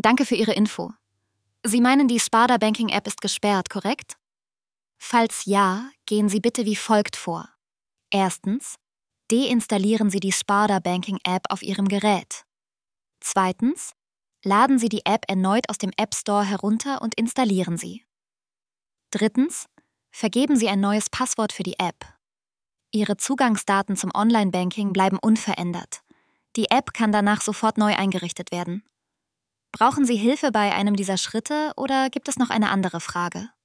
Danke für Ihre Info. Sie meinen, die Sparda Banking App ist gesperrt, korrekt? Falls ja, gehen Sie bitte wie folgt vor. Erstens, deinstallieren Sie die Sparda Banking App auf Ihrem Gerät. Zweitens, laden Sie die App erneut aus dem App Store herunter und installieren sie. Drittens, vergeben Sie ein neues Passwort für die App. Ihre Zugangsdaten zum Online-Banking bleiben unverändert. Die App kann danach sofort neu eingerichtet werden. Brauchen Sie Hilfe bei einem dieser Schritte oder gibt es noch eine andere Frage?